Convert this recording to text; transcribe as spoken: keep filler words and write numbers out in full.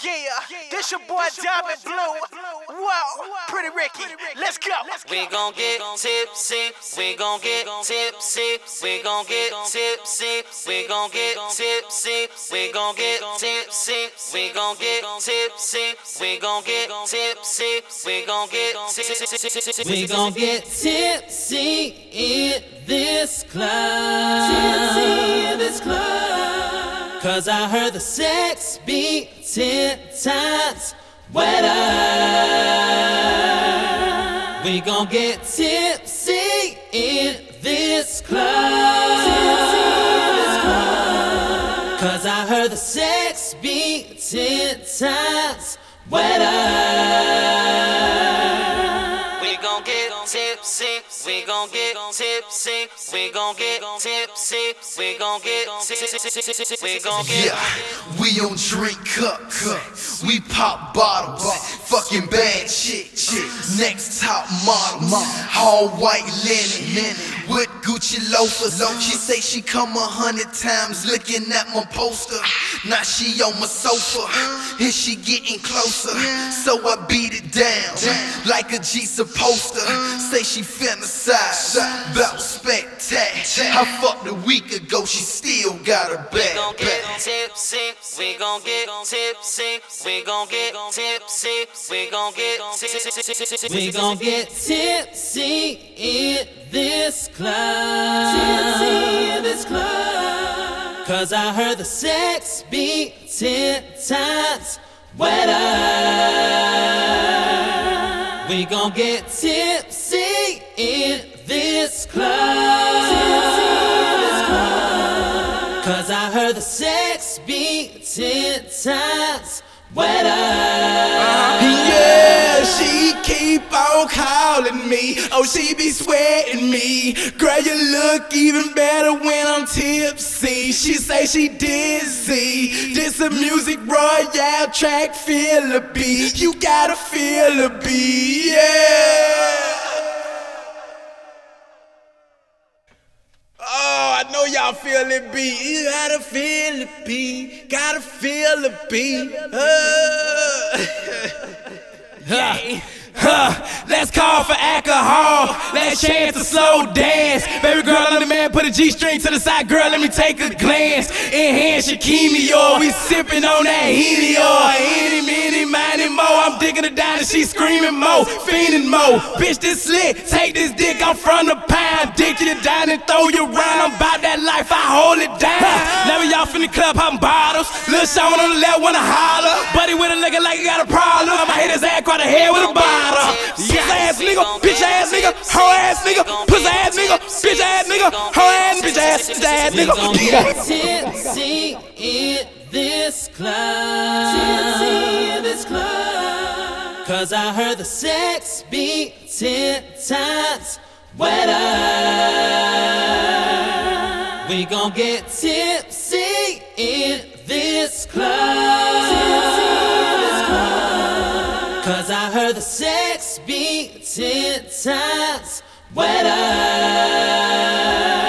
Yeah, this your boy Diamond Blue. Whoa, Pretty Ricky. Let's go. We gon' get tipsy. We gon' get tipsy. We gon' get tipsy. We gon' get tipsy. We gon' get tipsy. We gon' get tipsy. We gon' get tipsy. We gon' get tipsy. We gon' get tipsy in this club. Tipsy in this club. Cause I heard the sex be ten times wetter. We gon' get tipsy in this club. Tipsy in this club. Cause I heard the sex be ten times wetter. We gon' get tipsy. We gon' get tipsy. We gon' get tipsy. We gon' get tipsy. We gon' get. Yeah, we don't drink cups, we pop bottles. Fucking bad chick, next top models. All white linen with Gucci loafers. She say she come a hundred times looking at my poster. Now she on my sofa, and she getting closer. So I beat it down like a G supposed to. Say she fantasize about spectac. I fucked a week ago, she still got her back. We gon' get tipsy. We gon' get tipsy. We gon' get tipsy. We gon' get tipsy. We gon' get tipsy in this club. Tipsy in this club. Cause I heard the sex be ten times wetter. We gon' get tipsy in this club. Tipsy in this club. Cause I heard the sex be ten times wetter. Yeah, she keep on calling me. Oh, she be sweating me. Girl, you look even better when I'm tipsy. She say she dizzy. This a music royale track, feel the beat. You gotta feel the beat, yeah. Oh, I know y'all feel the beat. You gotta feel the beat. Gotta feel the beat. Uh. Huh. Huh. Let's call for alcohol. Let's chance a slow dance. Baby girl, I'm the man. Put a G-string to the side, girl. Let me take a glance. Enhance your chemio. We sipping on that helio. Any, many, miny, mo. I'm digging her down and she screaming mo, fiending mo. Bitch, this slick. Take this dick. I'm from the pound. Dick you down and throw you around. I'm about that life. I hold it down. Never y'all from the club popping bottles. Lil' Sean on the left wanna holler. Buddy with a nigga like he got a problem. I'ma hit his ass across the head with a bottle. Yes ass nigga, bitch ass nigga, hoe ass nigga, pussy ass nigga, bitch ass nigga, hoe ass, bitch ass, bitch ass nigga. We gon' get tipsy in this club. Tipsy in this club. Cause I heard the sex be ten times wetter. We gon' get tipsy in this club. Tipsy in this club. Cause I heard the sex be ten times wetter.